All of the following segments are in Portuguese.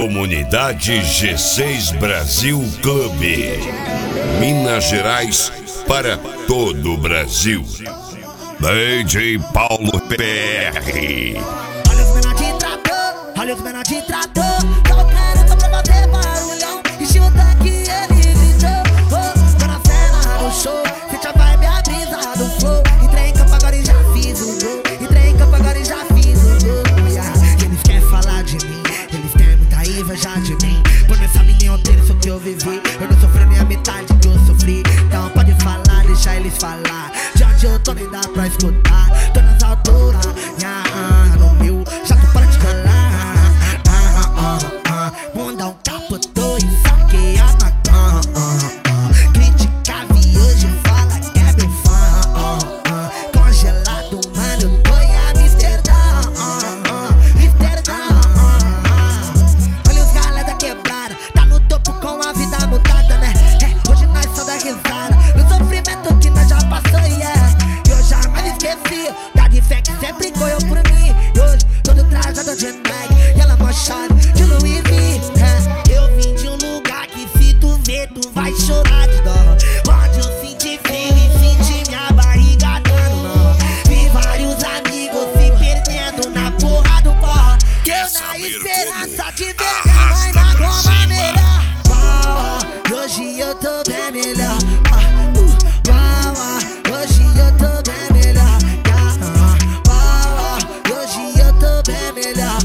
Comunidade G6 Brasil Clube, Minas Gerais para todo o Brasil. DJ Paulo PR. Olha os menor de trator, olha os menor de trator. Tô querendo pra bater barulhão. Encheu o tanque e ele gritou. Oh, tô na cena do show, sente a vibe, a brisa do flow. Entrei em campo agora e já fiz o gol. Entrei em campo agora e já fiz o gol. Yeah. Eles querem falar de mim, eles têm muita inveja de mim. Por nessa minha inteira isso que eu vivi. Eu não sofri nem a metade que eu sofri. Então pode falar, deixa eles falar. De onde eu tô nem dá pra escutar. Tô nas alturas, no meu jato para de colar. Mundão capotou e saqueia na cama. Criticava e hoje fala que é meu fã. Congelado, mano, tô em Amsterdã. Olha os galera quebrada, tá no topo com a vida mudada, né? Hoje nós só dá risada no sofrimento que nós já passou, yeah. E eu jamais esqueci da fé que sempre correu por mim. E hoje todo trajado de Nike e ela mochada de Louis V. Eu vim de um lugar que se tu ver tu vai chorar de dó. Onde eu senti frio e senti minha barriga dando nó. Vi vários amigos se perdendo na porra do pó. Eu na esperança de ver minha mãe na goma melhor. Hoje eu tô bem melhor. Hoje eu tô bem melhor. Hoje eu tô bem melhor.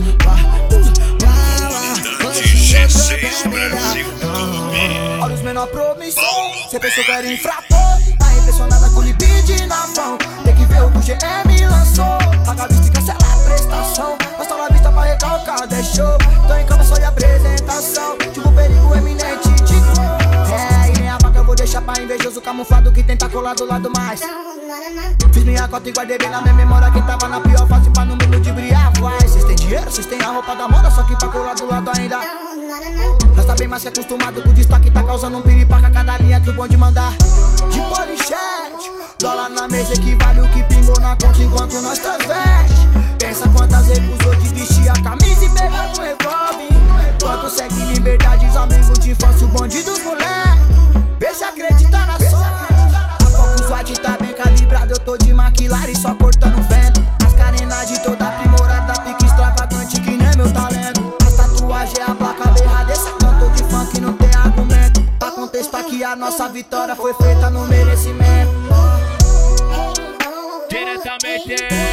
Hoje eu tô bem melhor. Olha os menor promissão, cê pensou que era infrator. Tá impressionada com o libide na mão. Tem que ver o que o GM lançou. Paga a vista e cancela a prestação. Mas na vista pra recalcar, deixou. Tô em cama só de apresentação. Tipo perigo eminente de cor. E nem a vaca eu vou deixar pra invejoso camuflado que tenta colar do lado mais. Fiz minha cota e guardei bem na minha memória. Quem tava na pior fase pra no mundo de brilhar vai. Cês têm dinheiro, cês têm a roupa da moda. Só que pra colar do lado ainda nós tá bem mais que acostumado com o destaque. Tá causando um piripaca cada linha que o bom de mandar. De polichete, dólar na mesa equivale o que pingou na conta enquanto nós transveste. Pensa quantas recusou de vestir a camisa e pegar no revólver. Quanto segue liberdade, os amigos de infância, o bonde dos moleques. Vê se acredita na sorte. A Focus White tá bem calibrado, eu tô de McLaren só cortando vento. As carenagens toda aprimorada, pique extravagante que nem meu talento. As tatuagens é a placa berrada, esse cantor de funk não tem argumento. Pra contestar que a nossa vitória foi feita no merecimento. Diretamente